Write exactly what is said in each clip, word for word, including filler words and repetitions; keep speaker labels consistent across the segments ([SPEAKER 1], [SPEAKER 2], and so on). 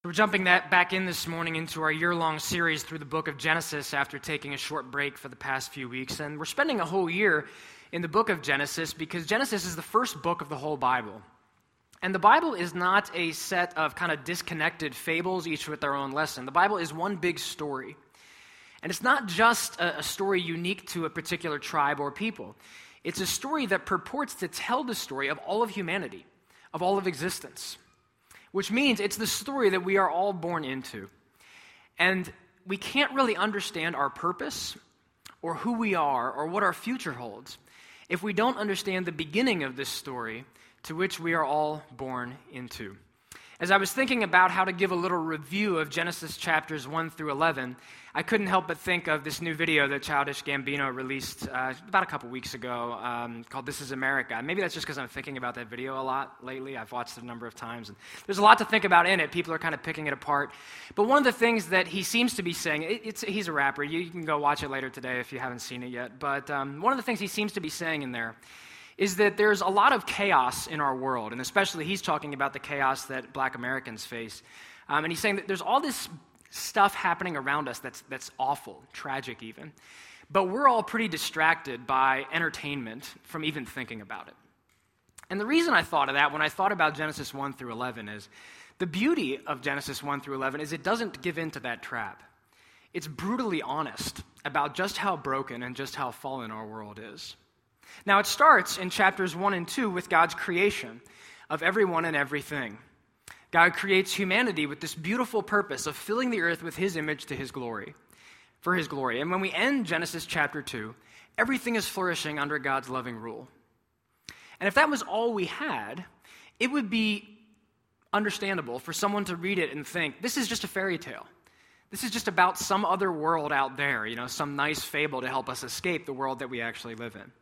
[SPEAKER 1] We're jumping that back in this morning into our year-long series through the book of Genesis after taking a short break for the past few weeks. And we're spending a whole year in the book of Genesis because Genesis is the first book of the whole Bible. And the Bible is not a set of kind of disconnected fables, each with their own lesson. The Bible is one big story. And it's not just a, a story unique to a particular tribe or people. It's a story that purports to tell the story of all of humanity, of all of existence. Which means it's the story that we are all born into. And we can't really understand our purpose or who we are or what our future holds if we don't understand the beginning of this story to which we are all born into. As I was thinking about how to give a little review of Genesis chapters one through eleven, I couldn't help but think of this new video that Childish Gambino released uh, about a couple weeks ago um, called This Is America. Maybe that's just because I'm thinking about that video a lot lately. I've watched it a number of times. And there's a lot to think about in it. People are kind of picking it apart. But one of the things that he seems to be saying, it, it's, he's a rapper. You, you can go watch it later today if you haven't seen it yet. But um, one of the things he seems to be saying in there is that there's a lot of chaos in our world, and especially he's talking about the chaos that Black Americans face. Um, and he's saying that there's all this stuff happening around us that's that's awful, tragic even. But we're all pretty distracted by entertainment from even thinking about it. And the reason I thought of that when I thought about Genesis one through eleven is the beauty of Genesis one through eleven is it doesn't give in to that trap. It's brutally honest about just how broken and just how fallen our world is. Now, it starts in chapters one and two with God's creation of everyone and everything. God creates humanity with this beautiful purpose of filling the earth with his image to his glory, for his glory. And when we end Genesis chapter two, everything is flourishing under God's loving rule. And if that was all we had, it would be understandable for someone to read it and think, this is just a fairy tale. This is just about some other world out there, you know, some nice fable to help us escape the world that we actually live in.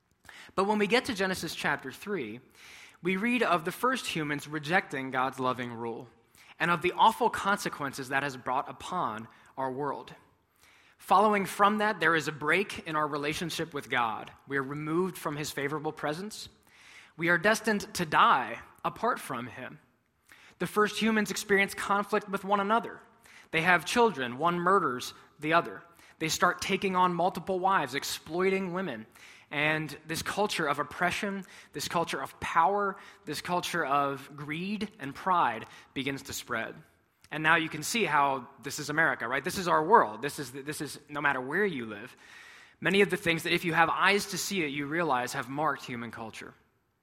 [SPEAKER 1] But when we get to Genesis chapter three, we read of the first humans rejecting God's loving rule and of the awful consequences that has brought upon our world. Following from that, there is a break in our relationship with God. We are removed from his favorable presence. We are destined to die apart from him. The first humans experience conflict with one another. They have children. One murders the other. They start taking on multiple wives, exploiting women. And this culture of oppression, this culture of power, this culture of greed and pride begins to spread. And now you can see how this is America, right? This is our world. This is, this is no matter where you live. Many of the things that if you have eyes to see it, you realize have marked human culture.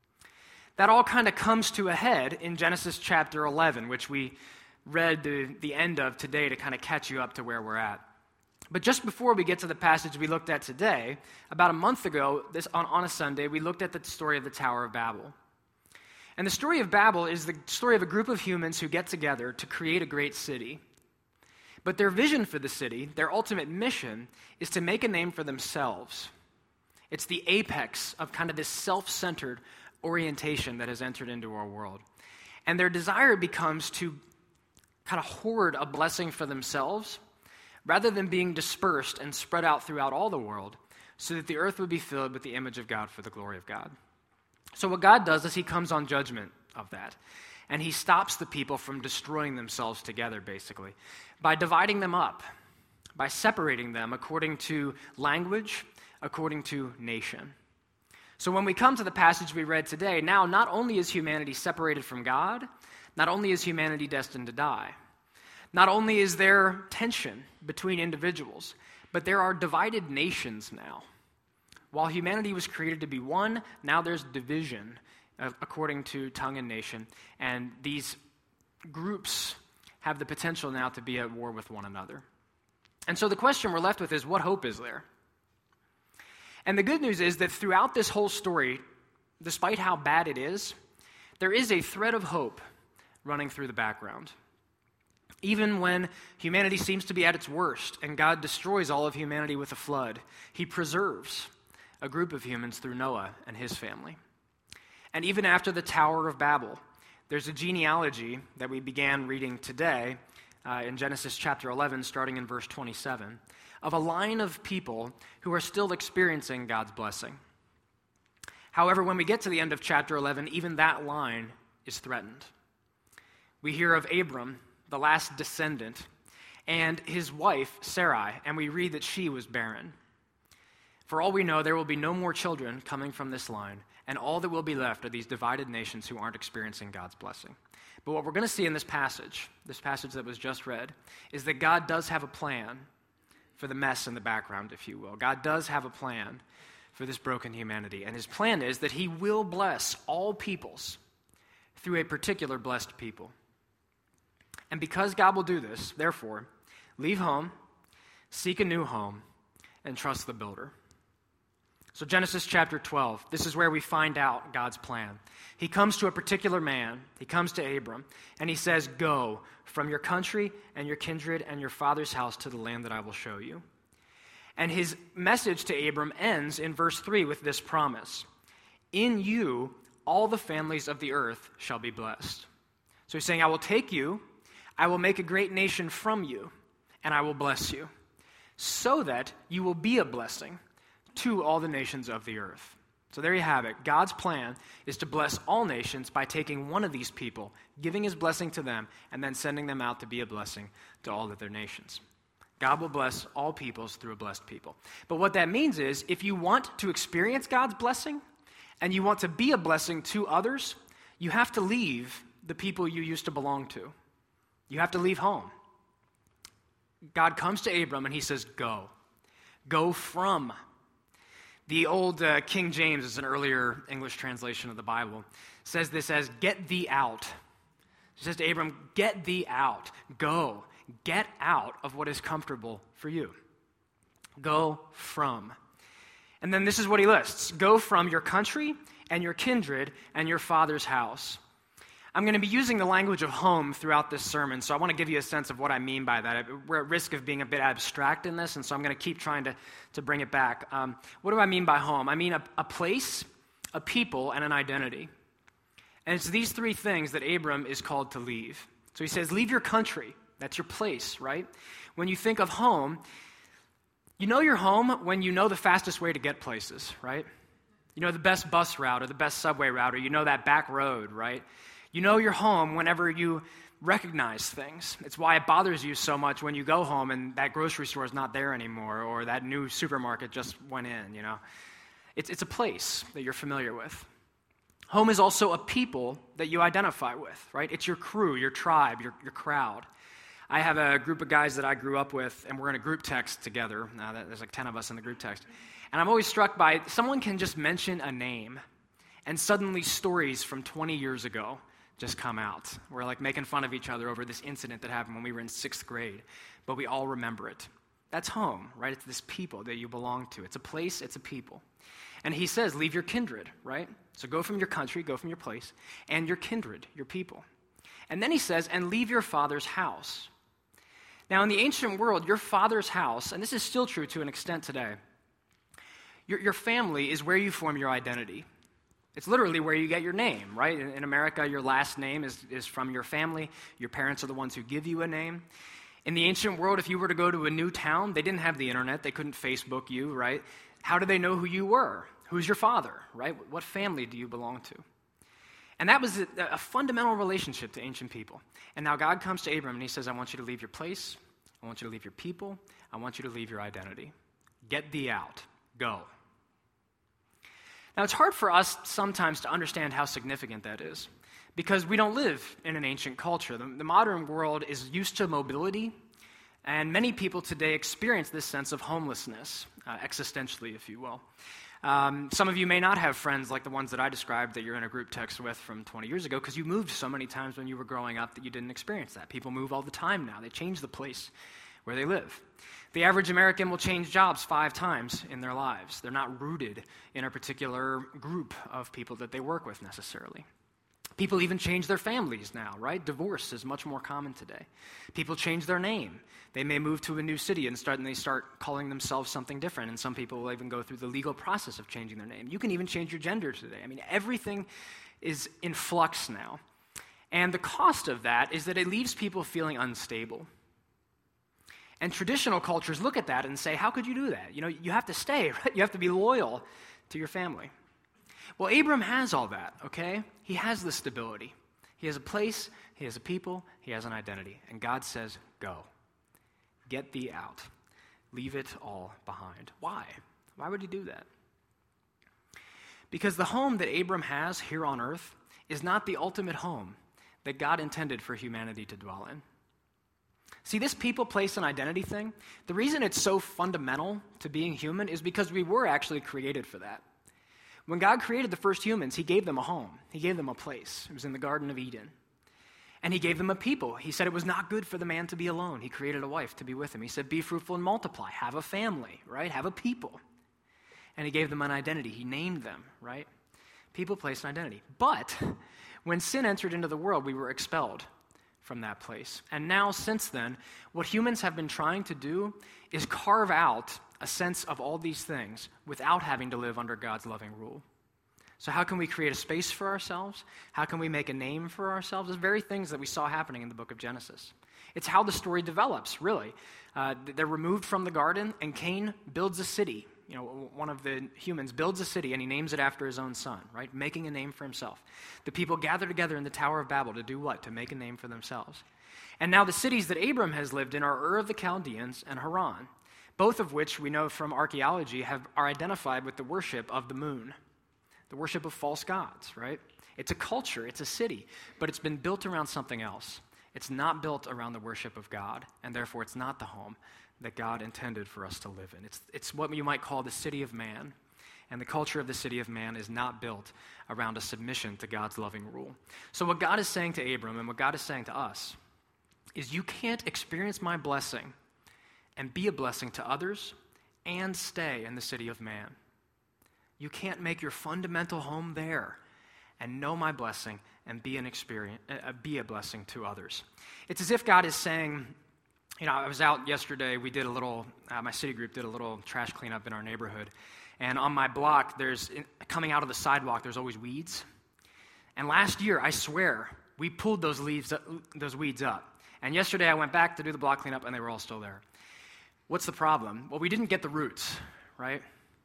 [SPEAKER 1] That all kind of comes to a head in Genesis chapter eleven, which we read the, the end of today to kind of catch you up to where we're at. But just before we get to the passage we looked at today, about a month ago, this on, on a Sunday, we looked at the story of the Tower of Babel. And the story of Babel is the story of a group of humans who get together to create a great city. But their vision for the city, their ultimate mission, is to make a name for themselves. It's the apex of kind of this self-centered orientation that has entered into our world. And their desire becomes to kind of hoard a blessing for themselves rather than being dispersed and spread out throughout all the world, so that the earth would be filled with the image of God for the glory of God. So what God does is he comes on judgment of that, and he stops the people from destroying themselves together, basically, by dividing them up, by separating them according to language, according to nation. So when we come to the passage we read today, now not only is humanity separated from God, not only is humanity destined to die, not only is there tension between individuals, but there are divided nations now. While humanity was created to be one, now there's division uh, according to tongue and nation, and these groups have the potential now to be at war with one another. And so the question we're left with is, what hope is there? And the good news is that throughout this whole story, despite how bad it is, there is a thread of hope running through the background. Even when humanity seems to be at its worst and God destroys all of humanity with a flood, he preserves a group of humans through Noah and his family. And even after the Tower of Babel, there's a genealogy that we began reading today uh, in Genesis chapter eleven, starting in verse twenty-seven, of a line of people who are still experiencing God's blessing. However, when we get to the end of chapter eleven, even that line is threatened. We hear of Abram the last descendant, and his wife, Sarai, and we read that she was barren. For all we know, there will be no more children coming from this line, and all that will be left are these divided nations who aren't experiencing God's blessing. But what we're going to see in this passage, this passage that was just read, is that God does have a plan for the mess in the background, if you will. God does have a plan for this broken humanity, and his plan is that he will bless all peoples through a particular blessed people. And because God will do this, therefore, leave home, seek a new home, and trust the builder. So Genesis chapter twelve, this is where we find out God's plan. He comes to a particular man, he comes to Abram, and he says, "Go from your country and your kindred and your father's house to the land that I will show you." And his message to Abram ends in verse three with this promise: "In you all the families of the earth shall be blessed." So he's saying, I will take you, I will make a great nation from you, and I will bless you, so that you will be a blessing to all the nations of the earth. So there you have it. God's plan is to bless all nations by taking one of these people, giving his blessing to them, and then sending them out to be a blessing to all other nations. God will bless all peoples through a blessed people. But what that means is, if you want to experience God's blessing, and you want to be a blessing to others, you have to leave the people you used to belong to. You have to leave home. God comes to Abram and he says, go. Go from. The old uh, King James, is an earlier English translation of the Bible, says this as, get thee out. He says to Abram, get thee out. Go. Get out of what is comfortable for you. Go from. And then this is what he lists. Go from your country and your kindred and your father's house. I'm going to be using the language of home throughout this sermon, so I want to give you a sense of what I mean by that. We're at risk of being a bit abstract in this, and so I'm going to keep trying to, to bring it back. Um, what do I mean by home? I mean a, a place, a people, and an identity. And it's these three things that Abram is called to leave. So he says, leave your country. That's your place, right? When you think of home, you know you're home when you know the fastest way to get places, right? You know the best bus route or the best subway route, or you know that back road, right? You know you're home whenever you recognize things. It's why it bothers you so much when you go home and that grocery store is not there anymore, or that new supermarket just went in, you know. It's, it's a place that you're familiar with. Home is also a people that you identify with, right? It's your crew, your tribe, your, your crowd. I have a group of guys that I grew up with, and we're in a group text together. Now, there's like ten of us in the group text. And I'm always struck by, someone can just mention a name, and suddenly stories from twenty years ago just come out. We're like making fun of each other over this incident that happened when we were in sixth grade, but we all remember it. That's home, right? It's this people that you belong to. It's a place, it's a people. And he says, leave your kindred, right? So go from your country, go from your place, and your kindred, your people. And then he says, and leave your father's house. Now, in the ancient world, your father's house, and this is still true to an extent today, your, your family is where you form your identity. It's literally where you get your name, right? In, in America, your last name is, is from your family. Your parents are the ones who give you a name. In the ancient world, if you were to go to a new town, they didn't have the internet. They couldn't Facebook you, right? How do they know who you were? Who's your father, right? What family do you belong to? And that was a, a fundamental relationship to ancient people. And now God comes to Abram and he says, I want you to leave your place. I want you to leave your people. I want you to leave your identity. Get thee out. Go. Now, it's hard for us sometimes to understand how significant that is, because we don't live in an ancient culture. The, the modern world is used to mobility, and many people today experience this sense of homelessness, uh, existentially, if you will. Um, some of you may not have friends like the ones that I described that you're in a group text with from twenty years ago, because you moved so many times when you were growing up that you didn't experience that. People move all the time now. They change the place where they live. The average American will change jobs five times in their lives. They're not rooted in a particular group of people that they work with necessarily. People even change their families now, right? Divorce is much more common today. People change their name. They may move to a new city and start and they start calling themselves something different, and some people will even go through the legal process of changing their name. You can even change your gender today. I mean, everything is in flux now. And the cost of that is that it leaves people feeling unstable. And traditional cultures look at that and say, how could you do that? You know, you have to stay, right? You have to be loyal to your family. Well, Abram has all that, okay? He has the stability. He has a place, he has a people, he has an identity. And God says, go. Get thee out. Leave it all behind. Why? Why would he do that? Because the home that Abram has here on earth is not the ultimate home that God intended for humanity to dwell in. See, this people, place, and identity thing, the reason it's so fundamental to being human is because we were actually created for that. When God created the first humans, he gave them a home. He gave them a place. It was in the Garden of Eden. And he gave them a people. He said it was not good for the man to be alone. He created a wife to be with him. He said, be fruitful and multiply. Have a family, right? Have a people. And he gave them an identity. He named them, right? People, place, and identity. But when sin entered into the world, we were expelled from that place. And now, since then, what humans have been trying to do is carve out a sense of all these things without having to live under God's loving rule. So how can we create a space for ourselves? How can we make a name for ourselves? Those very things that we saw happening in the book of Genesis. It's how the story develops, really. Uh, they're removed from the garden, and Cain builds a city. You know, one of the humans builds a city, and he names it after his own son, right? Making a name for himself. The people gather together in the Tower of Babel to do what? To make a name for themselves. And now the cities that Abram has lived in are Ur of the Chaldeans and Haran, both of which we know from archaeology have, are identified with the worship of the moon, the worship of false gods, right? It's a culture, it's a city, but it's been built around something else. It's not built around the worship of God, and therefore it's not the home that God intended for us to live in. It's, it's what you might call the city of man, and the culture of the city of man is not built around a submission to God's loving rule. So what God is saying to Abram and what God is saying to us is you can't experience my blessing and be a blessing to others and stay in the city of man. You can't make your fundamental home there and know my blessing and be an experience, uh, be a blessing to others. It's as if God is saying, you know, I was out yesterday, we did a little, uh, my city group did a little trash cleanup in our neighborhood. And on my block, there's, coming out of the sidewalk, there's always weeds. And last year, I swear, we pulled those leaves, those weeds up. And yesterday I went back to do the block cleanup and they were all still there. What's the problem? Well, we didn't get the roots, right?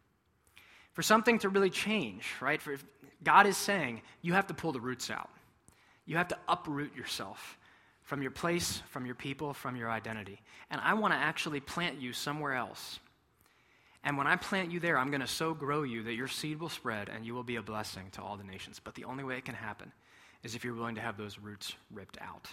[SPEAKER 1] For something to really change, right? For, God is saying, you have to pull the roots out. You have to uproot yourself from your place, from your people, from your identity. And I want to actually plant you somewhere else. And when I plant you there, I'm going to so grow you that your seed will spread and you will be a blessing to all the nations. But the only way it can happen is if you're willing to have those roots ripped out.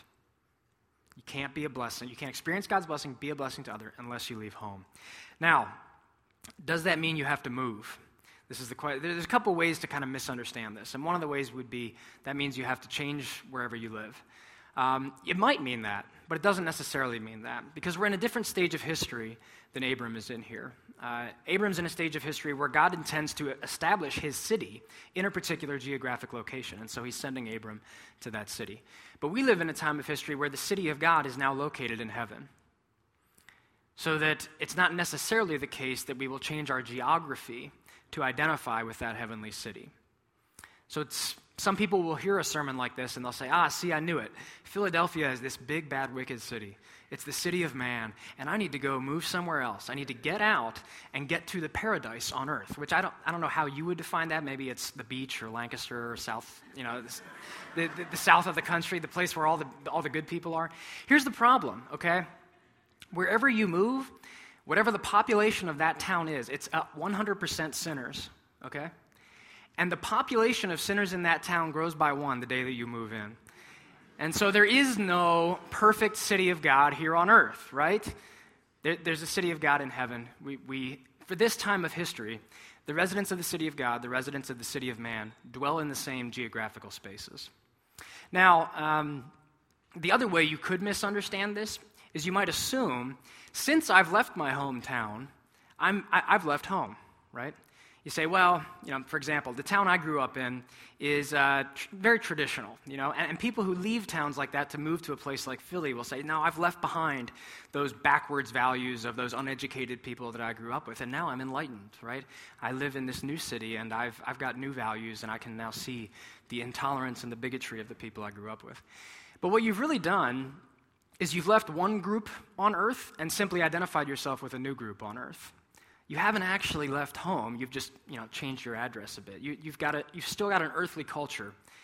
[SPEAKER 1] You can't be a blessing. You can't experience God's blessing, be a blessing to others, unless you leave home. Now, does that mean you have to move? This is the question. There's a couple ways to kind of misunderstand this. And one of the ways would be that means you have to change wherever you live. Um, it might mean that, but it doesn't necessarily mean that, because we're in a different stage of history than Abram is in here. Uh, Abram's in a stage of history where God intends to establish his city in a particular geographic location, and so he's sending Abram to that city. But we live in a time of history where the city of God is now located in heaven, so that it's not necessarily the case that we will change our geography to identify with that heavenly city. So it's some people will hear a sermon like this and they'll say, ah, see, I knew it. Philadelphia is this big, bad, wicked city. It's the city of man, and I need to go move somewhere else. I need to get out and get to the paradise on earth, which I don't I don't know how you would define that. Maybe it's the beach or Lancaster or South, you know, the, the, the south of the country, the place where all the all the good people are. Here's the problem, okay? Wherever you move, whatever the population of that town is, it's one hundred percent sinners, okay? And the population of sinners in that town grows by one the day that you move in. And so there is no perfect city of God here on earth, right? There, there's a city of God in heaven. We, we, for this time of history, the residents of the city of God, the residents of the city of man, dwell in the same geographical spaces. Now, um, the other way you could misunderstand this is you might assume, since I've left my hometown, I'm, I, I've left home, right? You say, well, you know, for example, the town I grew up in is uh, tr- very traditional, you know, and, and people who leave towns like that to move to a place like Philly will say, no, I've left behind those backwards values of those uneducated people that I grew up with, and now I'm enlightened, right? I live in this new city, and I've I've got new values, and I can now see the intolerance and the bigotry of the people I grew up with. But what you've really done is you've left one group on earth and simply identified yourself with a new group on earth. You haven't actually left home. You've just, you know, changed your address a bit. You, you've got a, you've still got an earthly culture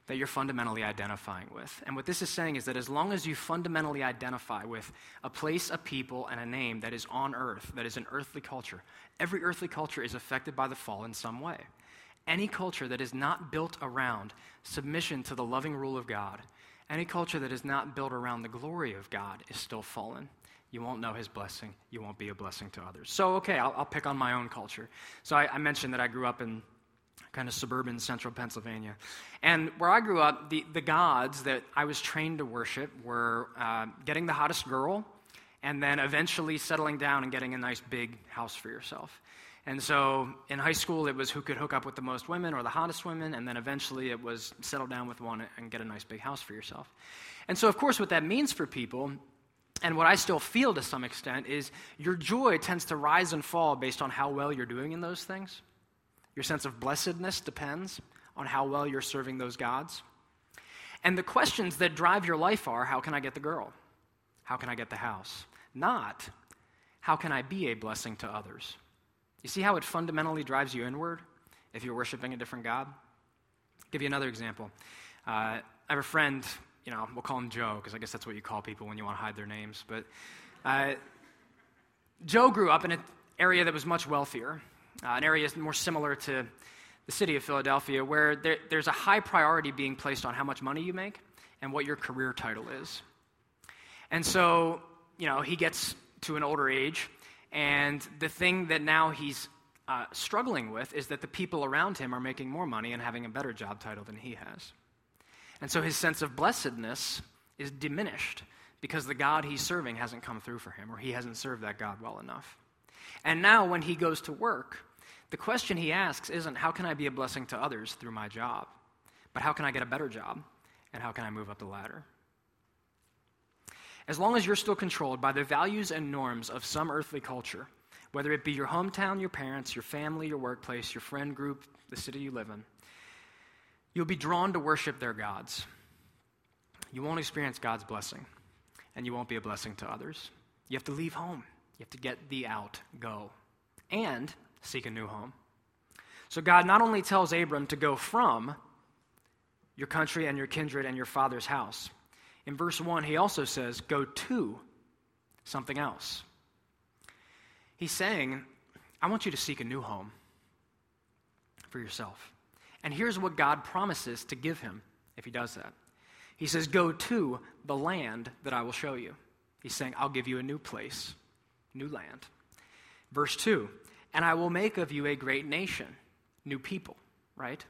[SPEAKER 1] that you're fundamentally identifying with. And what this is saying is that as long as you fundamentally identify with a place, a people, and a name that is on earth, that is an earthly culture, every earthly culture is affected by the fall in some way. Any culture that is not built around submission to the loving rule of God, any culture that is not built around the glory of God is still fallen. You won't know his blessing. You won't be a blessing to others. So, okay, I'll, I'll pick on my own culture. So I, I mentioned that I grew up in kind of suburban central Pennsylvania. And where I grew up, the, the gods that I was trained to worship were uh, getting the hottest girl and then eventually settling down and getting a nice big house for yourself. And so in high school, it was who could hook up with the most women or the hottest women, and then eventually it was settle down with one and get a nice big house for yourself. And so, of course, what that means for people, and what I still feel to some extent, is your joy tends to rise and fall based on how well you're doing in those things. Your sense of blessedness depends on how well you're serving those gods. And the questions that drive your life are, how can I get the girl? How can I get the house? Not, how can I be a blessing to others? You see how it fundamentally drives you inward if you're worshiping a different God? I'll give you another example. Uh, I have a friend, you know, we'll call him Joe, because I guess that's what you call people when you want to hide their names. But uh, Joe grew up in an area that was much wealthier, uh, an area more similar to the city of Philadelphia, where there, there's a high priority being placed on how much money you make and what your career title is. And so, you know, he gets to an older age, and the thing that now he's uh, struggling with is that the people around him are making more money and having a better job title than he has. And so his sense of blessedness is diminished because the God he's serving hasn't come through for him, or he hasn't served that God well enough. And now when he goes to work, the question he asks isn't, how can I be a blessing to others through my job? But how can I get a better job? And how can I move up the ladder? As long as you're still controlled by the values and norms of some earthly culture, whether it be your hometown, your parents, your family, your workplace, your friend group, the city you live in, you'll be drawn to worship their gods. You won't experience God's blessing, and you won't be a blessing to others. You have to leave home. You have to get thee out, go, and seek a new home. So God not only tells Abram to go from your country and your kindred and your father's house. In verse one, he also says, go to something else. He's saying, I want you to seek a new home for yourself. And here's what God promises to give him if he does that. He says, go to the land that I will show you. He's saying, I'll give you a new place, new land. Verse two, and I will make of you a great nation, new people, right?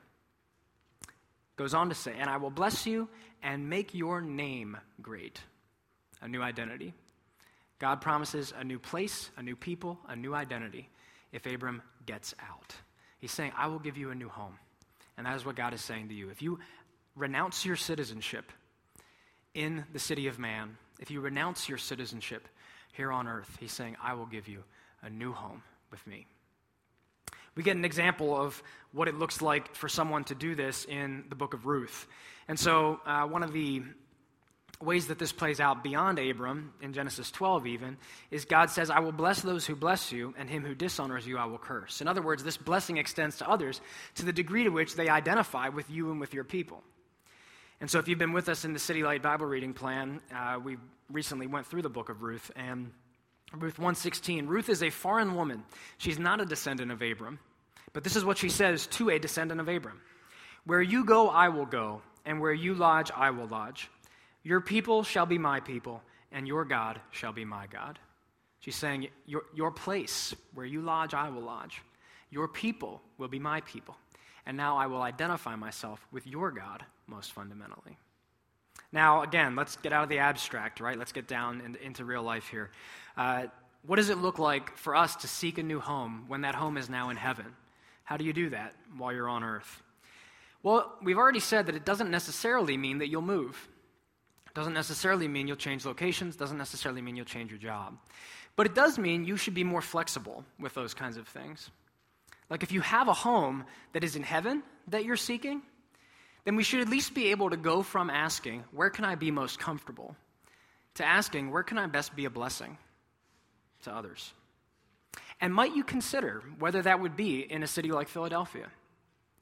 [SPEAKER 1] Goes on to say, and I will bless you and make your name great, a new identity. God promises a new place, a new people, a new identity if Abram gets out. He's saying, I will give you a new home. And that is what God is saying to you. If you renounce your citizenship in the city of man, if you renounce your citizenship here on earth, he's saying, I will give you a new home with me. We get an example of what it looks like for someone to do this in the book of Ruth. And so uh, one of the ways that this plays out beyond Abram, in Genesis twelve even, is God says, I will bless those who bless you, and him who dishonors you I will curse. In other words, this blessing extends to others to the degree to which they identify with you and with your people. And so if you've been with us in the City Light Bible reading plan, uh, we recently went through the book of Ruth, and Ruth one sixteen, Ruth is a foreign woman. She's not a descendant of Abram, but this is what she says to a descendant of Abram. Where you go, I will go, and where you lodge, I will lodge. Your people shall be my people, and your God shall be my God. She's saying, your, your place, where you lodge, I will lodge. Your people will be my people. And now I will identify myself with your God most fundamentally. Now, again, let's get out of the abstract, right? Let's get down in, into real life here. Uh, what does it look like for us to seek a new home when that home is now in heaven? How do you do that while you're on earth? Well, we've already said that it doesn't necessarily mean that you'll move. It doesn't necessarily mean you'll change locations. Doesn't necessarily mean you'll change your job. But it does mean you should be more flexible with those kinds of things. Like if you have a home that is in heaven that you're seeking, then we should at least be able to go from asking, where can I be most comfortable, to asking, where can I best be a blessing to others? And might you consider whether that would be in a city like Philadelphia?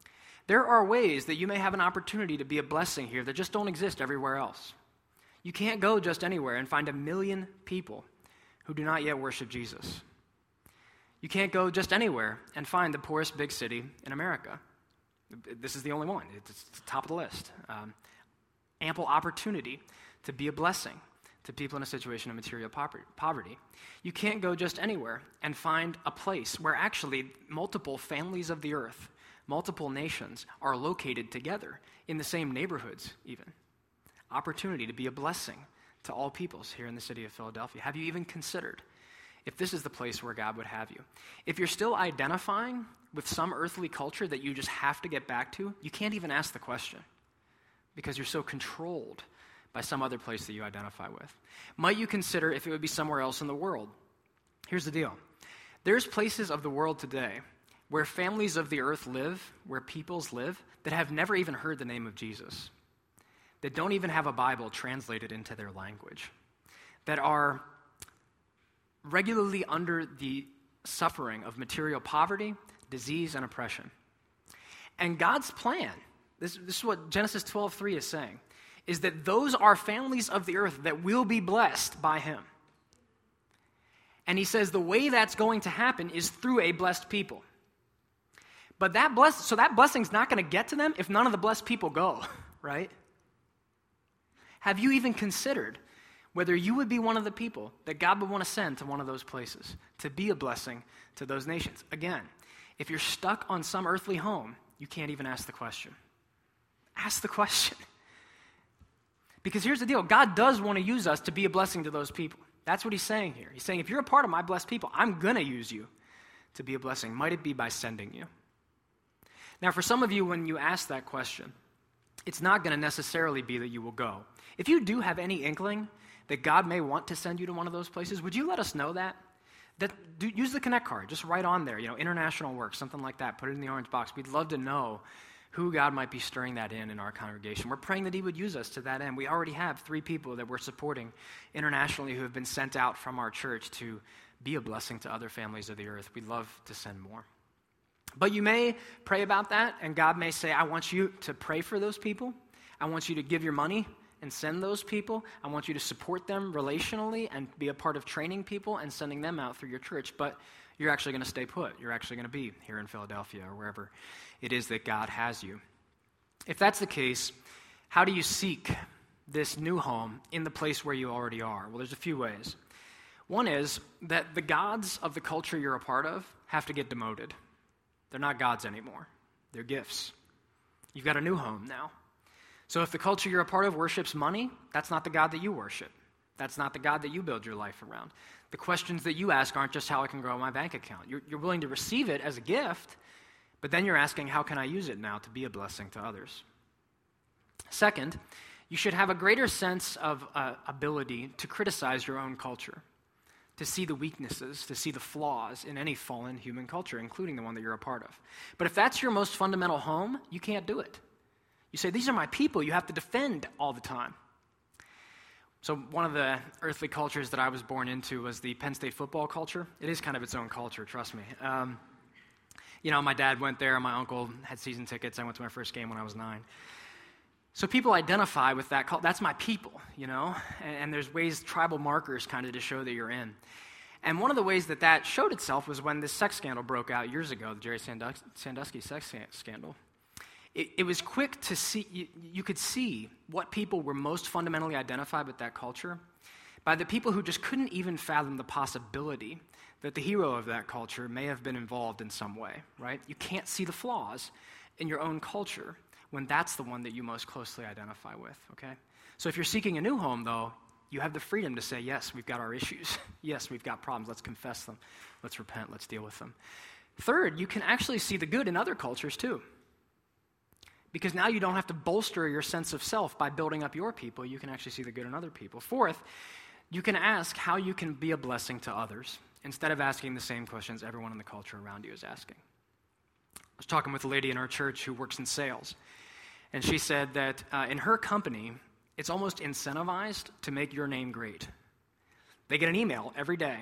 [SPEAKER 1] There are ways that you may have an opportunity to be a blessing here that just don't exist everywhere else. You can't go just anywhere and find a million people who do not yet worship Jesus. You can't go just anywhere and find the poorest big city in America. This is the only one. It's the top of the list. Um, ample opportunity to be a blessing to people in a situation of material poverty. You can't go just anywhere and find a place where actually multiple families of the earth, multiple nations are located together in the same neighborhoods even. Opportunity to be a blessing to all peoples here in the city of Philadelphia. Have you even considered if this is the place where God would have you? If you're still identifying with some earthly culture that you just have to get back to, you can't even ask the question because you're so controlled by some other place that you identify with. Might you consider if it would be somewhere else in the world? Here's the deal. There's places of the world today where families of the earth live, where peoples live, that have never even heard the name of Jesus, that don't even have a Bible translated into their language, that are regularly under the suffering of material poverty, disease, and oppression. And God's plan, this, this is what Genesis twelve three is saying, is that those are families of the earth that will be blessed by him. And he says the way that's going to happen is through a blessed people. But that bless, so that blessing's not going to get to them if none of the blessed people go, right? Have you even considered whether you would be one of the people that God would want to send to one of those places to be a blessing to those nations? Again, if you're stuck on some earthly home, you can't even ask the question. Ask the question. Because here's the deal. God does want to use us to be a blessing to those people. That's what he's saying here. He's saying, if you're a part of my blessed people, I'm going to use you to be a blessing. Might it be by sending you? Now, for some of you, when you ask that question, it's not going to necessarily be that you will go. If you do have any inkling that God may want to send you to one of those places, would you let us know that? That do, use the Connect card. Just write on there, you know, international work, something like that. Put it in the orange box. We'd love to know who God might be stirring that in in our congregation. We're praying that he would use us to that end. We already have three people that we're supporting internationally who have been sent out from our church to be a blessing to other families of the earth. We'd love to send more. But you may pray about that, and God may say, I want you to pray for those people. I want you to give your money and send those people. I want you to support them relationally and be a part of training people and sending them out through your church. But you're actually going to stay put. You're actually going to be here in Philadelphia or wherever it is that God has you. If that's the case, how do you seek this new home in the place where you already are? Well, there's a few ways. One is that the gods of the culture you're a part of have to get demoted. They're not gods anymore. They're gifts. You've got a new home now. So if the culture you're a part of worships money, that's not the God that you worship. That's not the God that you build your life around. The questions that you ask aren't just how I can grow my bank account. You're, you're willing to receive it as a gift, but then you're asking, how can I use it now to be a blessing to others? Second, you should have a greater sense of uh, ability to criticize your own culture, to see the weaknesses, to see the flaws in any fallen human culture, including the one that you're a part of. But if that's your most fundamental home, you can't do it. You say, these are my people. You have to defend all the time. So one of the earthly cultures that I was born into was the Penn State football culture. It is kind of its own culture, trust me. Um, you know, my dad went there. My uncle had season tickets. I went to my first game when I was nine. So people identify with that culture. That's my people, you know? And, and there's ways, tribal markers kind of to show that you're in. And one of the ways that that showed itself was when this sex scandal broke out years ago, the Jerry Sandus- Sandusky sex scandal. It, it was quick to see, you, you could see what people were most fundamentally identified with that culture by the people who just couldn't even fathom the possibility that the hero of that culture may have been involved in some way, right? You can't see the flaws in your own culture when that's the one that you most closely identify with, okay? So if you're seeking a new home, though, you have the freedom to say, yes, we've got our issues. Yes, we've got problems. Let's confess them. Let's repent. Let's deal with them. Third, you can actually see the good in other cultures, too. Because now you don't have to bolster your sense of self by building up your people. You can actually see the good in other people. Fourth, you can ask how you can be a blessing to others instead of asking the same questions everyone in the culture around you is asking. I was talking with a lady in our church who works in sales, and she said that uh, in her company, it's almost incentivized to make your name great. They get an email every day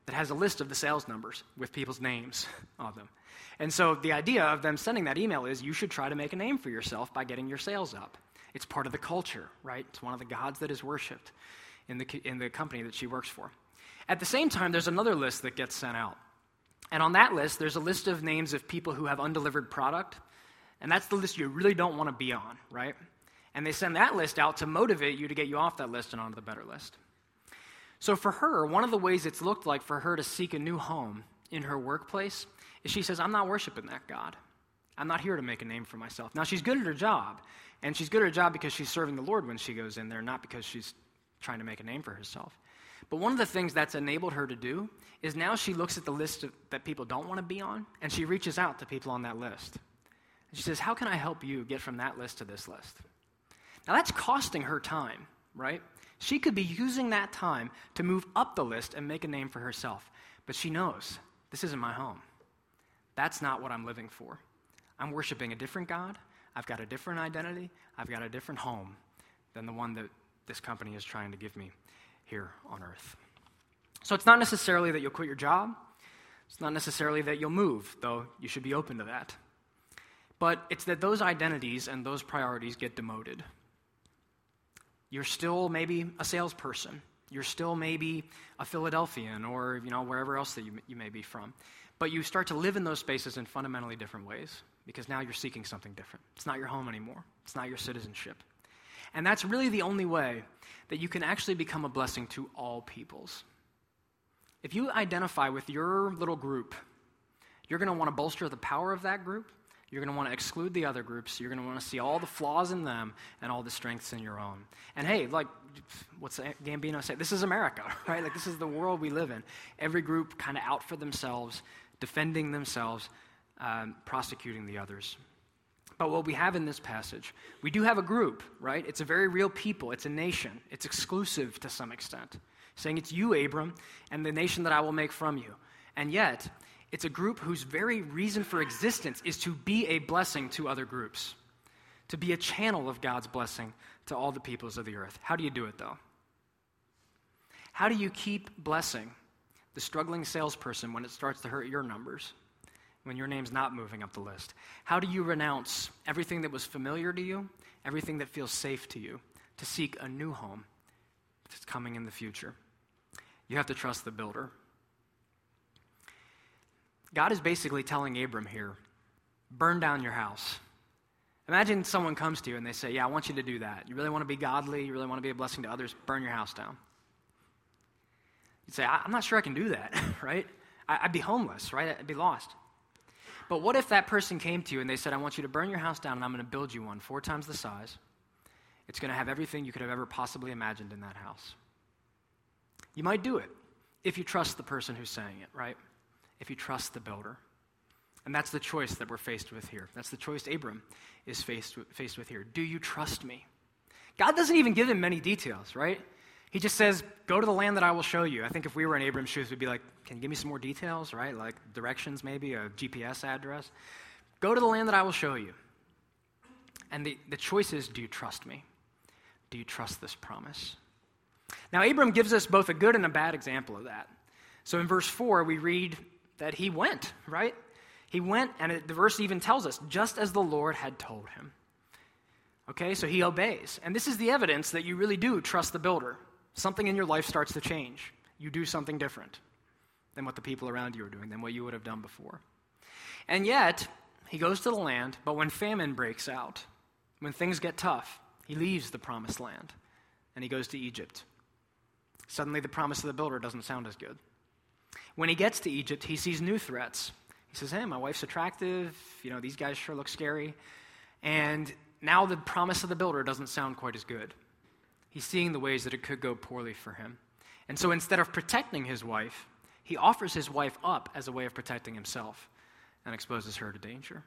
[SPEAKER 1] that has a list of the sales numbers with people's names on them. And so the idea of them sending that email is you should try to make a name for yourself by getting your sales up. It's part of the culture, right? It's one of the gods that is worshipped in the in the company that she works for. At the same time, there's another list that gets sent out. And on that list, there's a list of names of people who have undelivered product, and that's the list you really don't want to be on, right? And they send that list out to motivate you to get you off that list and onto the better list. So for her, one of the ways it's looked like for her to seek a new home in her workplace is she says, I'm not worshiping that God. I'm not here to make a name for myself. Now, she's good at her job, and she's good at her job because she's serving the Lord when she goes in there, not because she's trying to make a name for herself. But one of the things that's enabled her to do is now she looks at the list of, that people don't want to be on, and she reaches out to people on that list. And she says, how can I help you get from that list to this list? Now, that's costing her time, right? She could be using that time to move up the list and make a name for herself. But she knows, this isn't my home. That's not what I'm living for. I'm worshiping a different God. I've got a different identity. I've got a different home than the one that this company is trying to give me here on earth. So it's not necessarily that you'll quit your job. It's not necessarily that you'll move, though you should be open to that. But it's that those identities and those priorities get demoted. You're still maybe a salesperson. You're still maybe a Philadelphian or, you know, wherever else that you, you may be from. But you start to live in those spaces in fundamentally different ways because now you're seeking something different. It's not your home anymore. It's not your citizenship. And that's really the only way that you can actually become a blessing to all peoples. If you identify with your little group, you're going to want to bolster the power of that group. You're going to want to exclude the other groups. You're going to want to see all the flaws in them and all the strengths in your own. And hey, like, what's Gambino say? This is America, right? Like, this is the world we live in. Every group kind of out for themselves, defending themselves, um, prosecuting the others. But what we have in this passage, we do have a group, right? It's a very real people. It's a nation. It's exclusive to some extent. Saying it's you, Abram, and the nation that I will make from you. And yet, it's a group whose very reason for existence is to be a blessing to other groups, to be a channel of God's blessing to all the peoples of the earth. How do you do it, though? How do you keep blessing the struggling salesperson when it starts to hurt your numbers, when your name's not moving up the list? How do you renounce everything that was familiar to you, everything that feels safe to you, to seek a new home that's coming in the future? You have to trust the builder. God is basically telling Abram here, burn down your house. Imagine someone comes to you and they say, yeah, I want you to do that. You really want to be godly, you really want to be a blessing to others, burn your house down. You'd say, I'm not sure I can do that, right? I'd be homeless, right? I'd be lost. But what if that person came to you and they said, I want you to burn your house down and I'm going to build you one four times the size. It's going to have everything you could have ever possibly imagined in that house. You might do it if you trust the person who's saying it, right? If you trust the builder. And that's the choice that we're faced with here. That's the choice Abram is faced with, faced with here. Do you trust me? God doesn't even give him many details, right? He just says, go to the land that I will show you. I think if we were in Abram's shoes, we'd be like, can you give me some more details, right? Like directions maybe, a G P S address. Go to the land that I will show you. And the, the choice is, do you trust me? Do you trust this promise? Now, Abram gives us both a good and a bad example of that. So in verse four, we read that he went, right? He went, and it, the verse even tells us, just as the Lord had told him. Okay, so he obeys. And this is the evidence that you really do trust the builder. Something in your life starts to change. You do something different than what the people around you are doing, than what you would have done before. And yet, he goes to the land, but when famine breaks out, when things get tough, he leaves the promised land, and he goes to Egypt. Suddenly, the promise of the builder doesn't sound as good. When he gets to Egypt, he sees new threats. He says, hey, my wife's attractive. You know, these guys sure look scary. And now the promise of the builder doesn't sound quite as good. He's seeing the ways that it could go poorly for him. And so instead of protecting his wife, he offers his wife up as a way of protecting himself and exposes her to danger.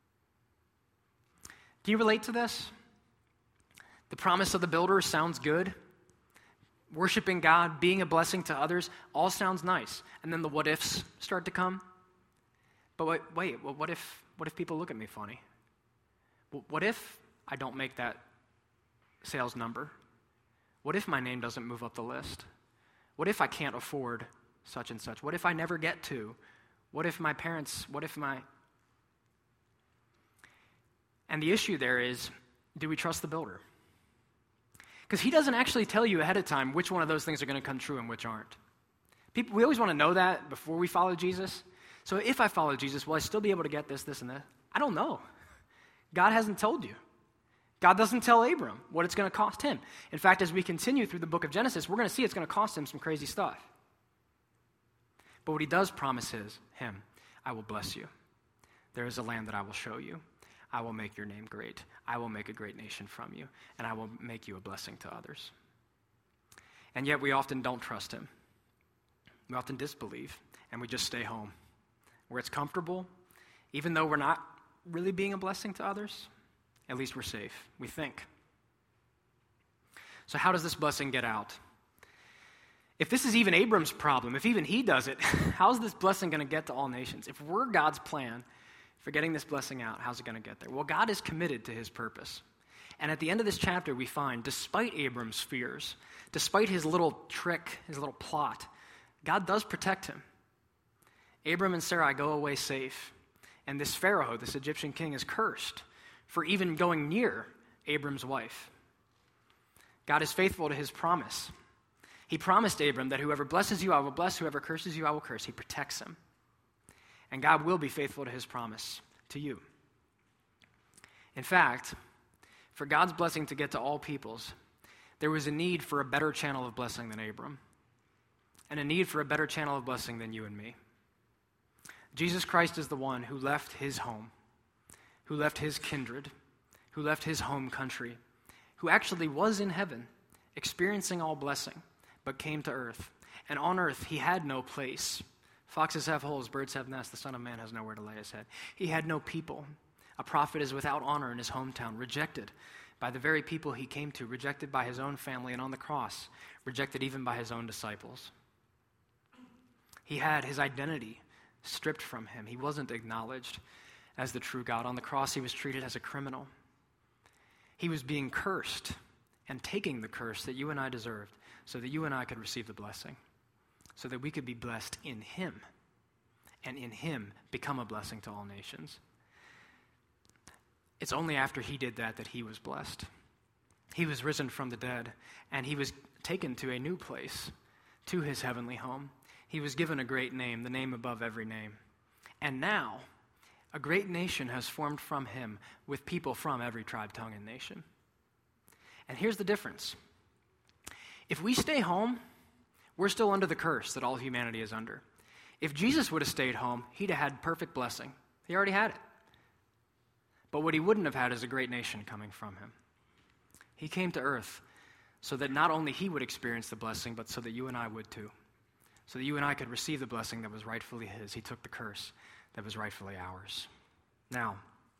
[SPEAKER 1] Do you relate to this? The promise of the builder sounds good. Worshiping God, being a blessing to others, all sounds nice. And then the what-ifs start to come. But wait, wait well, what if what if people look at me funny? What if I don't make that sales number? What if my name doesn't move up the list? What if I can't afford such and such? What if I never get to? What if my parents, what if my... And the issue there is, do we trust the builder? Because he doesn't actually tell you ahead of time which one of those things are going to come true and which aren't. People, we always want to know that before we follow Jesus. So if I follow Jesus, will I still be able to get this, this, and that? I don't know. God hasn't told you. God doesn't tell Abram what it's going to cost him. In fact, as we continue through the book of Genesis, we're going to see it's going to cost him some crazy stuff. But what he does promise is, him, I will bless you. There is a land that I will show you. I will make your name great. I will make a great nation from you, and I will make you a blessing to others. And yet we often don't trust him. We often disbelieve, and we just stay home, where it's comfortable, even though we're not really being a blessing to others. At least we're safe, we think. So how does this blessing get out? If this is even Abram's problem, if even he does it, how's this blessing going to get to all nations? If we're God's plan for getting this blessing out, how's it going to get there? Well, God is committed to his purpose. And at the end of this chapter, we find, despite Abram's fears, despite his little trick, his little plot, God does protect him. Abram and Sarai go away safe. And this Pharaoh, this Egyptian king, is cursed for even going near Abram's wife. God is faithful to his promise. He promised Abram that whoever blesses you, I will bless. Whoever curses you, I will curse. He protects him. And God will be faithful to his promise to you. In fact, for God's blessing to get to all peoples, there was a need for a better channel of blessing than Abram, and a need for a better channel of blessing than you and me. Jesus Christ is the one who left his home, who left his kindred, who left his home country, who actually was in heaven, experiencing all blessing, but came to earth. And on earth, he had no place. Foxes have holes, birds have nests, the Son of Man has nowhere to lay his head. He had no people. A prophet is without honor in his hometown, rejected by the very people he came to, rejected by his own family, and on the cross, rejected even by his own disciples. He had his identity stripped from him. He wasn't acknowledged as the true God. On the cross, he was treated as a criminal. He was being cursed and taking the curse that you and I deserved so that you and I could receive the blessing, so that we could be blessed in him, and in him become a blessing to all nations. It's only after he did that that he was blessed. He was risen from the dead, and he was taken to a new place, to his heavenly home. He was given a great name, the name above every name. And now, a great nation has formed from him with people from every tribe, tongue, and nation. And here's the difference. If we stay home, we're still under the curse that all humanity is under. If Jesus would have stayed home, he'd have had perfect blessing. He already had it. But what he wouldn't have had is a great nation coming from him. He came to earth so that not only he would experience the blessing, but so that you and I would too. So that you and I could receive the blessing that was rightfully his. He took the curse that was rightfully ours. Now,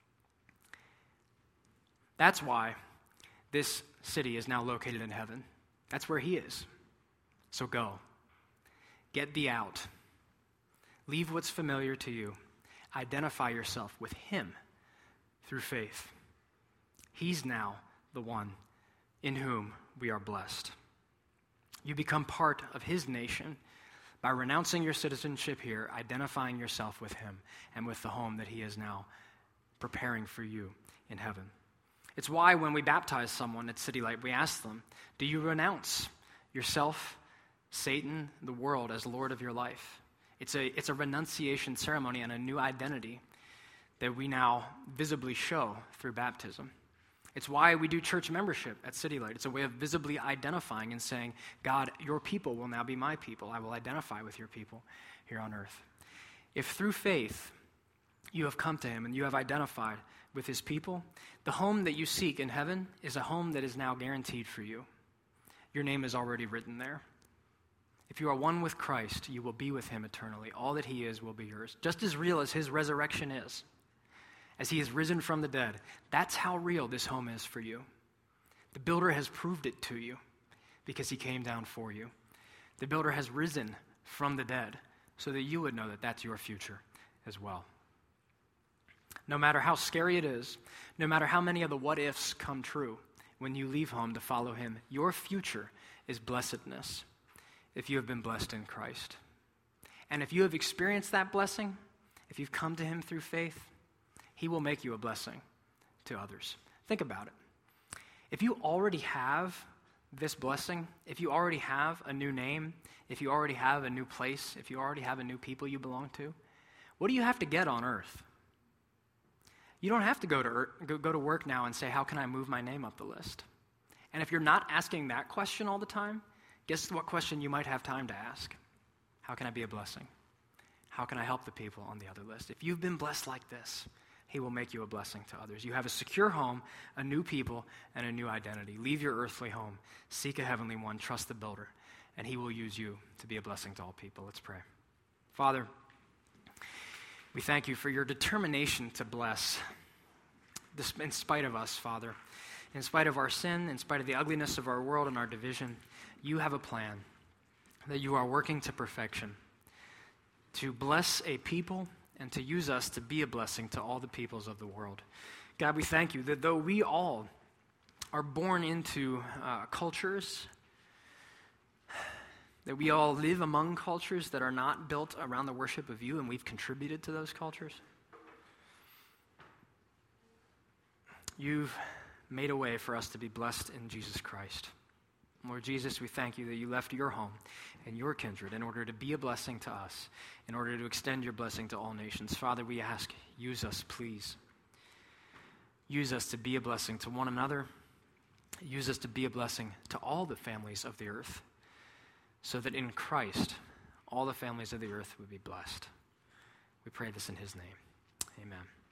[SPEAKER 1] that's why this city is now located in heaven. That's where he is. So go. Get thee out. Leave what's familiar to you. Identify yourself with him through faith. He's now the one in whom we are blessed. You become part of his nation by renouncing your citizenship here, identifying yourself with him and with the home that he is now preparing for you in heaven. It's why when we baptize someone at City Light, we ask them, do you renounce yourself, Satan, the world as Lord of your life? It's a, it's a renunciation ceremony and a new identity that we now visibly show through baptism. It's why we do church membership at City Light. It's a way of visibly identifying and saying, God, your people will now be my people. I will identify with your people here on earth. If through faith you have come to him and you have identified with his people, the home that you seek in heaven is a home that is now guaranteed for you. Your name is already written there. If you are one with Christ, you will be with him eternally. All that he is will be yours. Just as real as his resurrection is, as he is risen from the dead, that's how real this home is for you. The builder has proved it to you because he came down for you. The builder has risen from the dead so that you would know that that's your future as well. No matter how scary it is, no matter how many of the what-ifs come true, when you leave home to follow him, your future is blessedness if you have been blessed in Christ. And if you have experienced that blessing, if you've come to him through faith, he will make you a blessing to others. Think about it. If you already have this blessing, if you already have a new name, if you already have a new place, if you already have a new people you belong to, what do you have to get on earth? You don't have to go to earth, go, go to work now and say, how can I move my name up the list? And if you're not asking that question all the time, guess what question you might have time to ask? How can I be a blessing? How can I help the people on the other list? If you've been blessed like this, he will make you a blessing to others. You have a secure home, a new people, and a new identity. Leave your earthly home. Seek a heavenly one. Trust the builder. And he will use you to be a blessing to all people. Let's pray. Father, we thank you for your determination to bless, in spite of us, Father. In spite of our sin, in spite of the ugliness of our world and our division, you have a plan that you are working to perfection, to bless a people and to use us to be a blessing to all the peoples of the world. God, we thank you that though we all are born into uh, cultures, that we all live among cultures that are not built around the worship of you, and we've contributed to those cultures, you've made a way for us to be blessed in Jesus Christ. Lord Jesus, we thank you that you left your home and your kindred in order to be a blessing to us, in order to extend your blessing to all nations. Father, we ask, use us, please. Use us to be a blessing to one another. Use us to be a blessing to all the families of the earth, so that in Christ, all the families of the earth would be blessed. We pray this in his name. Amen.